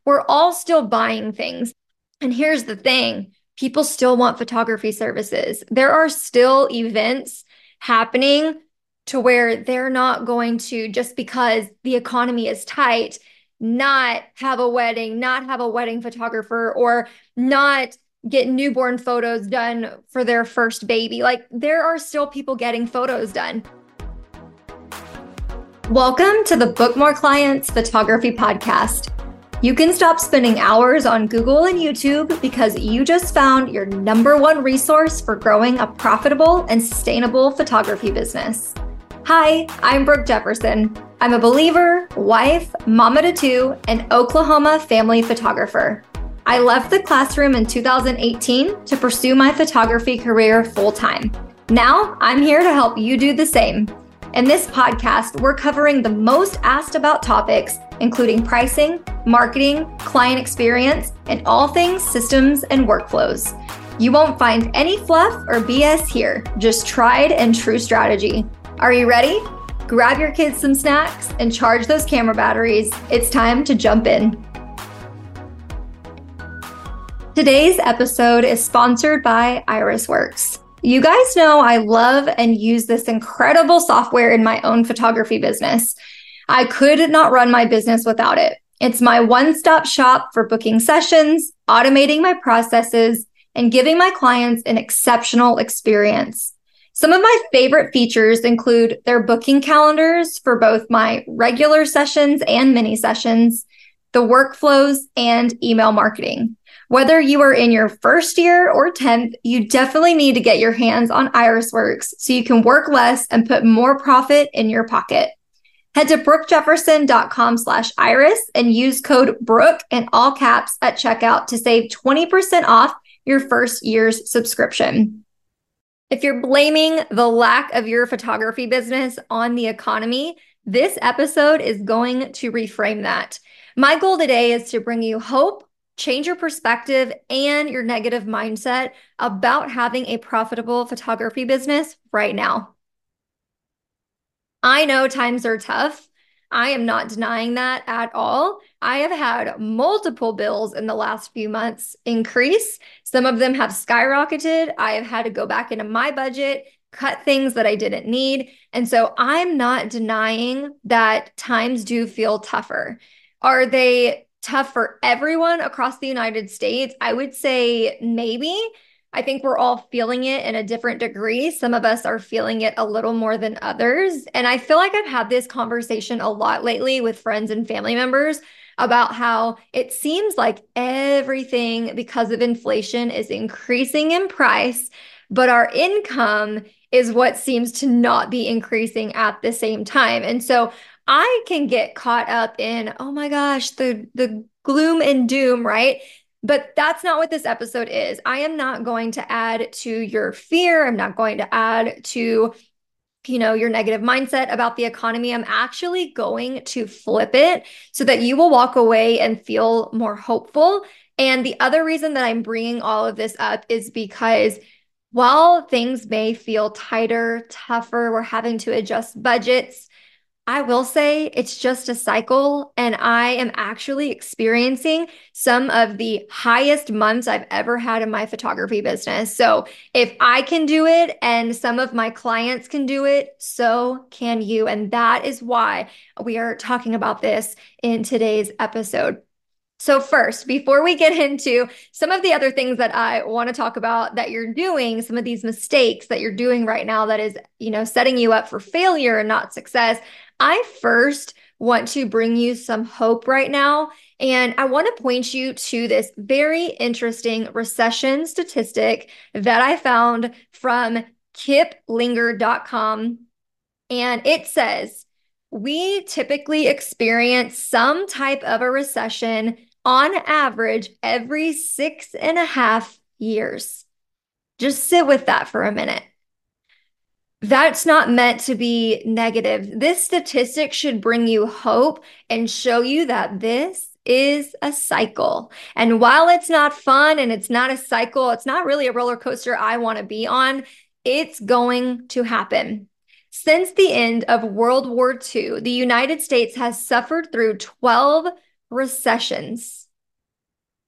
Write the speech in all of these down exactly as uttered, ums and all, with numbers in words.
We're all still buying things. And here's the thing, people still want photography services. There are still events happening to where they're not going to, just because the economy is tight, not have a wedding, not have a wedding photographer, or not get newborn photos done for their first baby. Like, there are still people getting photos done. Welcome to the Book More Clients Photography Podcast. You can stop spending hours on Google and YouTube because you just found your number one resource for growing a profitable and sustainable photography business. Hi, I'm Brooke Jefferson. I'm a believer, wife, mama to two, and Oklahoma family photographer. I left the classroom in two thousand eighteen to pursue my photography career full-time. Now, I'm here to help you do the same. In this podcast, we're covering the most asked about topics, including pricing, marketing, client experience, and all things systems and workflows. You won't find any fluff or B S here, just tried and true strategy. Are you ready? Grab your kids some snacks and charge those camera batteries. It's time to jump in. Today's episode is sponsored by Irisworks. You guys know I love and use this incredible software in my own photography business. I could not run my business without it. It's my one-stop shop for booking sessions, automating my processes, and giving my clients an exceptional experience. Some of my favorite features include their booking calendars for both my regular sessions and mini sessions, the workflows, and email marketing. Whether you are in your first year or tenth, you definitely need to get your hands on Irisworks so you can work less and put more profit in your pocket. Head to brookejefferson.com slash iris and use code Brooke in all caps at checkout to save twenty percent off your first year's subscription. If you're blaming the lack of your photography business on the economy, this episode is going to reframe that. My goal today is to bring you hope, change your perspective and your negative mindset about having a profitable photography business right now. I know times are tough. I am not denying that at all. I have had multiple bills in the last few months increase. Some of them have skyrocketed. I have had to go back into my budget, cut things that I didn't need. And so I'm not denying that times do feel tougher. Are they tough for everyone across the United States? I would say maybe. I think we're all feeling it in a different degree. Some of us are feeling it a little more than others. And I feel like I've had this conversation a lot lately with friends and family members about how it seems like everything, because of inflation, is increasing in price, but our income is what seems to not be increasing at the same time. And so I can get caught up in, oh my gosh, the, the gloom and doom, right? But that's not what this episode is. I am not going to add to your fear. I'm not going to add to, you know, your negative mindset about the economy. I'm actually going to flip it so that you will walk away and feel more hopeful. And the other reason that I'm bringing all of this up is because while things may feel tighter, tougher, we're having to adjust budgets, I will say it's just a cycle, and I am actually experiencing some of the highest months I've ever had in my photography business. So if I can do it and some of my clients can do it, so can you. And that is why we are talking about this in today's episode. So first, before we get into some of the other things that I want to talk about that you're doing, some of these mistakes that you're doing right now that is, you know, setting you up for failure and not success, I first want to bring you some hope right now. And I want to point you to this very interesting recession statistic that I found from kip linger dot com. And it says, we typically experience some type of a recession on average every six and a half years. Just sit with that for a minute. That's not meant to be negative. This statistic should bring you hope and show you that this is a cycle. And while it's not fun and it's not a cycle, it's not really a roller coaster I want to be on, it's going to happen. Since the end of World War Two, the United States has suffered through twelve recessions.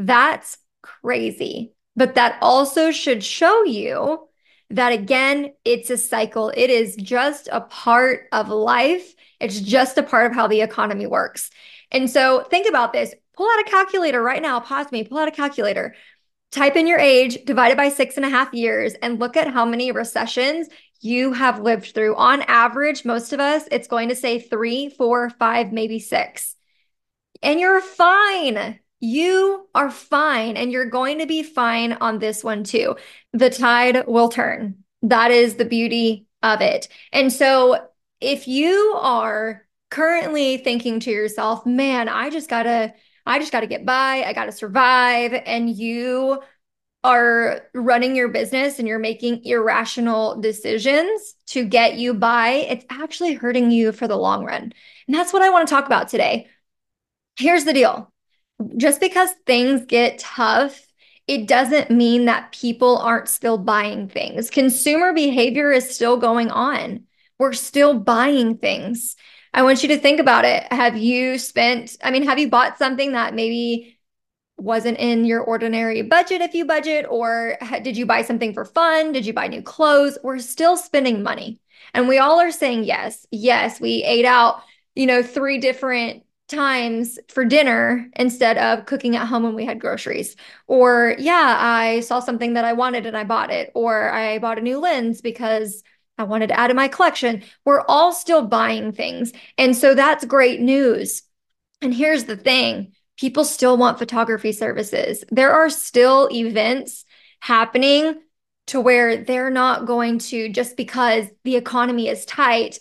That's crazy. But that also should show you that, again, it's a cycle. It is just a part of life. It's just a part of how the economy works. And so think about this. Pull out a calculator right now. Pause me. Pull out a calculator. Type in your age, divided by six and a half years, and look at how many recessions you have lived through. On average, most of us, it's going to say three, four, five, maybe six. And you're fine. You are fine. And you're going to be fine on this one too. The tide will turn. That is the beauty of it. And so if you are currently thinking to yourself, man, I just gotta, I just gotta get by, I gotta survive, and you are running your business and you're making irrational decisions to get you by, it's actually hurting you for the long run. And that's what I want to talk about today. Here's the deal. Just because things get tough, it doesn't mean that people aren't still buying things. Consumer behavior is still going on. We're still buying things. I want you to think about it. Have you spent, I mean, have you bought something that maybe wasn't in your ordinary budget if you budget, or did you buy something for fun? Did you buy new clothes? We're still spending money. And we all are saying yes. Yes, we ate out, you know, three different times for dinner instead of cooking at home when we had groceries. Or yeah, I saw something that I wanted and I bought it. Or I bought a new lens because I wanted to add to my collection. We're all still buying things. And so that's great news. And here's the thing. People still want photography services. There are still events happening to where they're not going to, just because the economy is tight,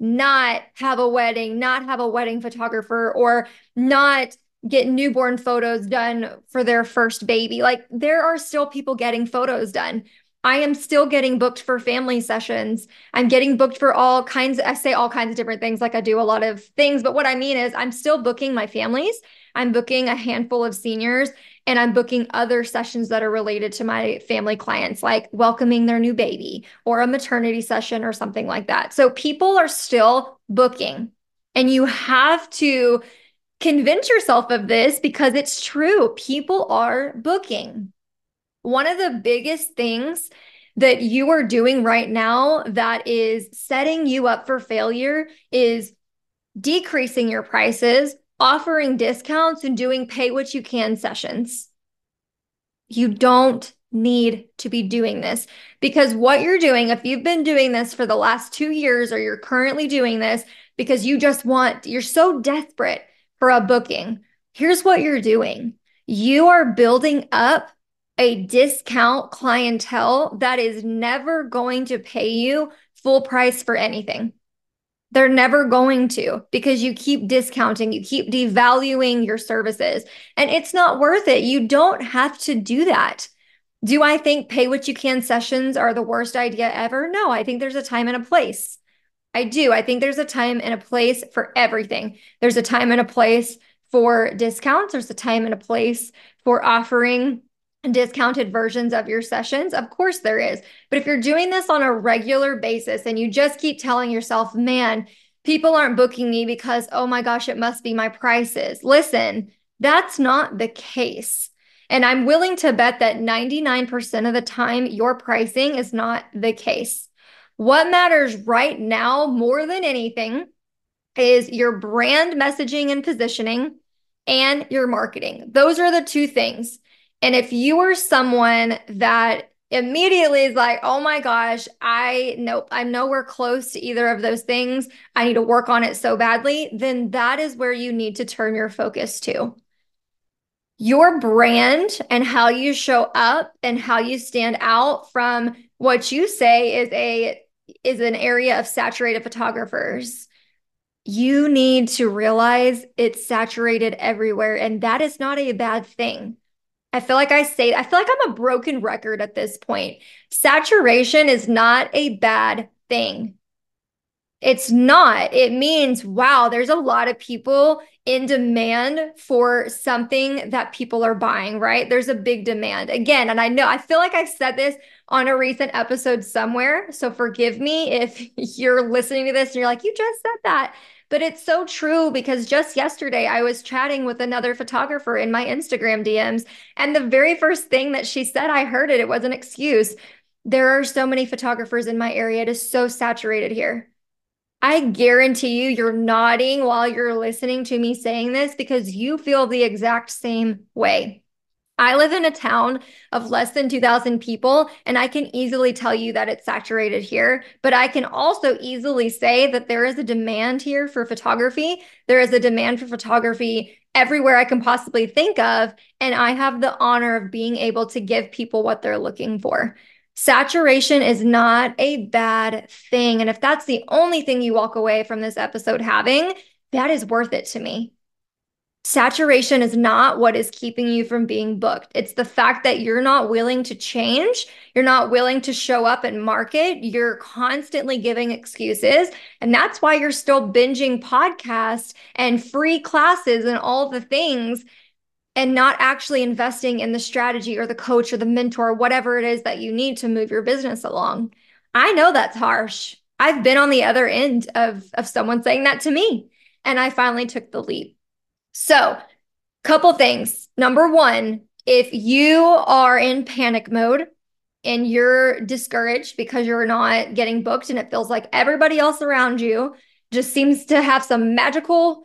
not have a wedding, not have a wedding photographer, or not get newborn photos done for their first baby. Like, there are still people getting photos done. I am still getting booked for family sessions. I'm getting booked for all kinds, I say all kinds of different things, like I do a lot of things, but what I mean is I'm still booking my families. I'm booking a handful of seniors, and I'm booking other sessions that are related to my family clients, like welcoming their new baby or a maternity session or something like that. So people are still booking, and you have to convince yourself of this because it's true. People are booking. One of the biggest things that you are doing right now that is setting you up for failure is decreasing your prices, offering discounts, and doing pay what you can sessions. You don't need to be doing this, because what you're doing, if you've been doing this for the last two years or you're currently doing this because you just want, you're so desperate for a booking, here's what you're doing. You are building up a discount clientele that is never going to pay you full price for anything. They're never going to, because you keep discounting, you keep devaluing your services, and it's not worth it. You don't have to do that. Do I think pay what you can sessions are the worst idea ever? No, I think there's a time and a place. I do. I think there's a time and a place for everything. There's a time and a place for discounts. There's a time and a place for offering discounted versions of your sessions. Of course there is. But if you're doing this on a regular basis and you just keep telling yourself, man, people aren't booking me because, oh my gosh, it must be my prices. Listen, that's not the case. And I'm willing to bet that ninety-nine percent of the time, your pricing is not the case. What matters right now more than anything is your brand messaging and positioning and your marketing. Those are the two things. And if you are someone that immediately is like, oh my gosh, I nope, I'm nowhere close to either of those things, I need to work on it so badly, then that is where you need to turn your focus to. Your brand and how you show up and how you stand out from what you say is a is an area of saturated photographers. You need to realize it's saturated everywhere, and that is not a bad thing. I feel like I say, I feel like I'm a broken record at this point. Saturation is not a bad thing. It's not. It means, wow, there's a lot of people in demand for something that people are buying, right? There's a big demand. Again, and I know, I feel like I said this on a recent episode somewhere, so forgive me if you're listening to this and you're like, you just said that. But it's so true because just yesterday I was chatting with another photographer in my Instagram D Ms. And the very first thing that she said, I heard it, it was an excuse. There are so many photographers in my area. It is so saturated here. I guarantee you, you're nodding while you're listening to me saying this because you feel the exact same way. I live in a town of less than two thousand people, and I can easily tell you that it's saturated here. But I can also easily say that there is a demand here for photography. There is a demand for photography everywhere I can possibly think of. And I have the honor of being able to give people what they're looking for. Saturation is not a bad thing. And if that's the only thing you walk away from this episode having, that is worth it to me. Saturation is not what is keeping you from being booked. It's the fact that you're not willing to change. You're not willing to show up and market. You're constantly giving excuses. And that's why you're still binging podcasts and free classes and all the things and not actually investing in the strategy or the coach or the mentor, whatever it is that you need to move your business along. I know that's harsh. I've been on the other end of, of someone saying that to me, and I finally took the leap. So, couple things. Number one, if you are in panic mode and you're discouraged because you're not getting booked and it feels like everybody else around you just seems to have some magical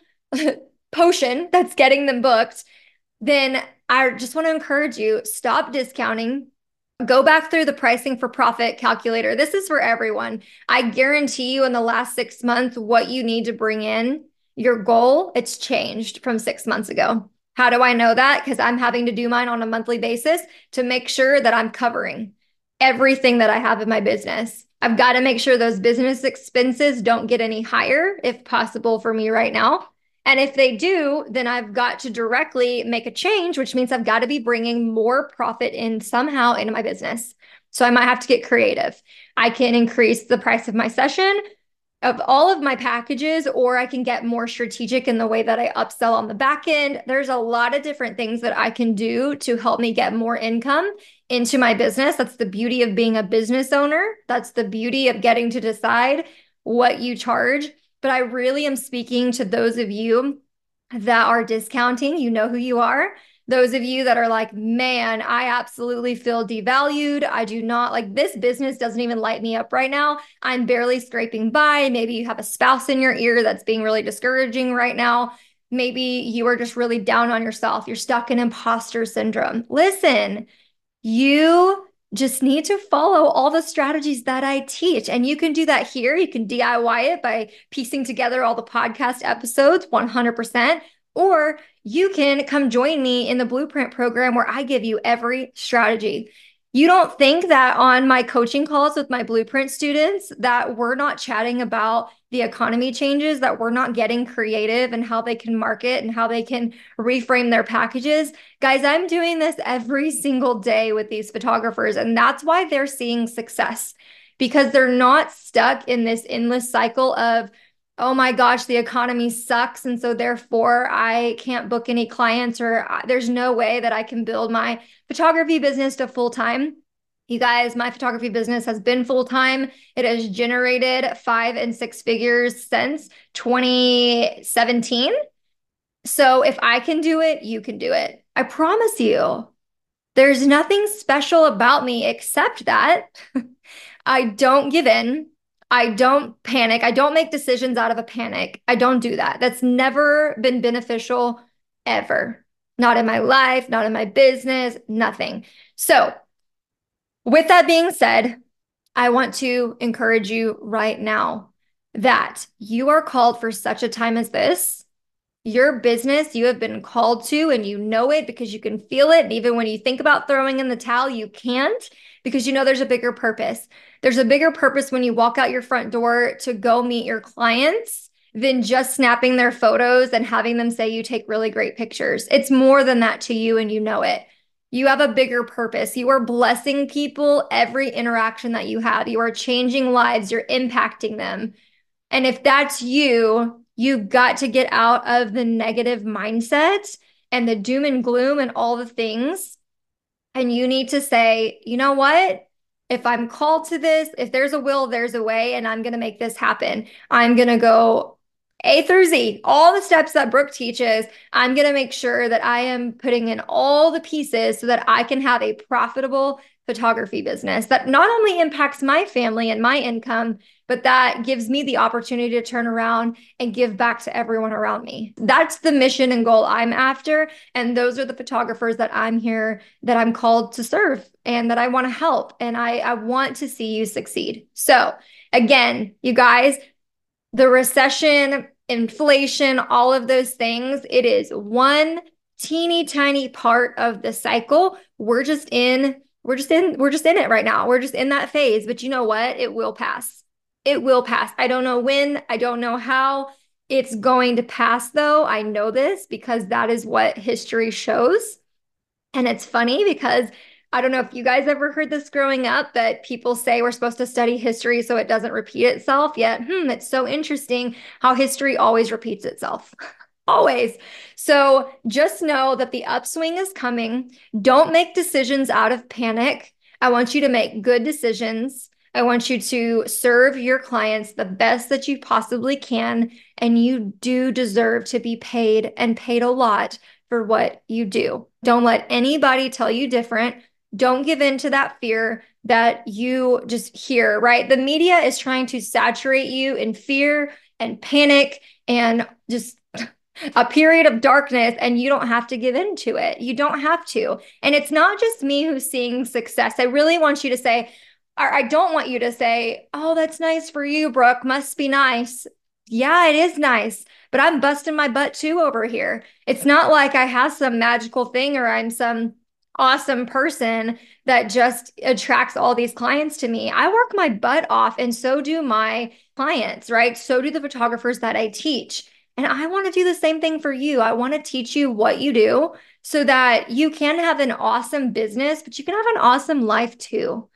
potion that's getting them booked, then I just want to encourage you, stop discounting. Go back through the pricing for profit calculator. This is for everyone. I guarantee you in the last six months, what you need to bring in, your goal, it's changed from six months ago. How do I know that? Because I'm having to do mine on a monthly basis to make sure that I'm covering everything that I have in my business. I've got to make sure those business expenses don't get any higher, if possible, for me right now. And if they do, then I've got to directly make a change, which means I've got to be bringing more profit in somehow into my business. So I might have to get creative. I can increase the price of my session, of all of my packages, or I can get more strategic in the way that I upsell on the back end. There's a lot of different things that I can do to help me get more income into my business. That's the beauty of being a business owner. That's the beauty of getting to decide what you charge. But I really am speaking to those of you that are discounting. You know who you are. Those of you that are like, man, I absolutely feel devalued. I do not like this business doesn't even light me up right now. I'm barely scraping by. Maybe you have a spouse in your ear that's being really discouraging right now. Maybe you are just really down on yourself. You're stuck in imposter syndrome. Listen, you just need to follow all the strategies that I teach. And you can do that here. You can D I Y it by piecing together all the podcast episodes one hundred percent. Or you can come join me in the Blueprint program where I give you every strategy. You don't think that on my coaching calls with my Blueprint students that we're not chatting about the economy changes, that we're not getting creative and how they can market and how they can reframe their packages. Guys, I'm doing this every single day with these photographers, and that's why they're seeing success, because they're not stuck in this endless cycle of, oh my gosh, the economy sucks, and so therefore I can't book any clients, or there's no way that I can build my photography business to full-time. You guys, my photography business has been full-time. It has generated five and six figures since twenty seventeen. So if I can do it, you can do it. I promise you. There's nothing special about me except that I don't give in. I don't panic. I don't make decisions out of a panic. I don't do that. That's never been beneficial ever. Not in my life, not in my business, nothing. So with that being said, I want to encourage you right now that you are called for such a time as this. Your business, you have been called to, and you know it because you can feel it. And even when you think about throwing in the towel, you can't, because you know there's a bigger purpose. There's a bigger purpose when you walk out your front door to go meet your clients than just snapping their photos and having them say you take really great pictures. It's more than that to you, and you know it. You have a bigger purpose. You are blessing people every interaction that you have. You are changing lives. You're impacting them. And if that's you, you've got to get out of the negative mindset and the doom and gloom and all the things. And you need to say, you know what? If I'm called to this, if there's a will, there's a way, and I'm going to make this happen. I'm going to go A through Z, all the steps that Brooke teaches, I'm going to make sure that I am putting in all the pieces so that I can have a profitable photography business that not only impacts my family and my income, but that gives me the opportunity to turn around and give back to everyone around me. That's the mission and goal I'm after. And those are the photographers that I'm here, that I'm called to serve and that I want to help. And I, I want to see you succeed. So again, you guys, the recession, inflation, all of those things, it is one teeny tiny part of the cycle. We're just in, we're just in, we're just in it right now. We're just in that phase. But you know what? It will pass. It will pass. I don't know when, I don't know how it's going to pass though. I know this because that is what history shows. And it's funny because I don't know if you guys ever heard this growing up, but people say we're supposed to study history so it doesn't repeat itself. Yet, hmm, it's so interesting how history always repeats itself. Always. So just know that the upswing is coming. Don't make decisions out of panic. I want you to make good decisions. I want you to serve your clients the best that you possibly can. And you do deserve to be paid, and paid a lot, for what you do. Don't let anybody tell you different. Don't give in to that fear that you just hear, right? The media is trying to saturate you in fear and panic and just a period of darkness, and you don't have to give in to it. You don't have to. And it's not just me who's seeing success. I really want you to say, or I don't want you to say, oh, that's nice for you, Brooke. Must be nice. Yeah, it is nice, but I'm busting my butt too over here. It's not like I have some magical thing or I'm some awesome person that just attracts all these clients to me. I work my butt off, and so do my clients, right? So do the photographers that I teach. And I want to do the same thing for you. I want to teach you what you do so that you can have an awesome business, but you can have an awesome life too.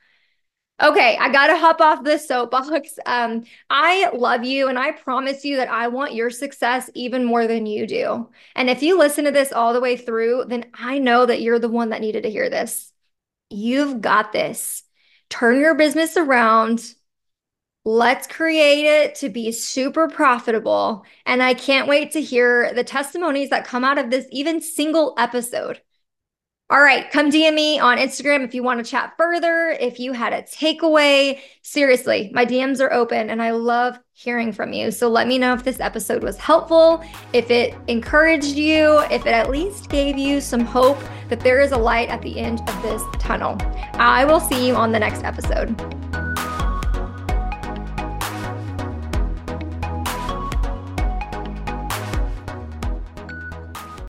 Okay, I got to hop off this soapbox. Um, I love you, and I promise you that I want your success even more than you do. And if you listen to this all the way through, then I know that you're the one that needed to hear this. You've got this. Turn your business around. Let's create it to be super profitable. And I can't wait to hear the testimonies that come out of this even single episode. All right, come D M me on Instagram if you want to chat further, if you had a takeaway. Seriously, my D Ms are open and I love hearing from you. So let me know if this episode was helpful, if it encouraged you, if it at least gave you some hope that there is a light at the end of this tunnel. I will see you on the next episode.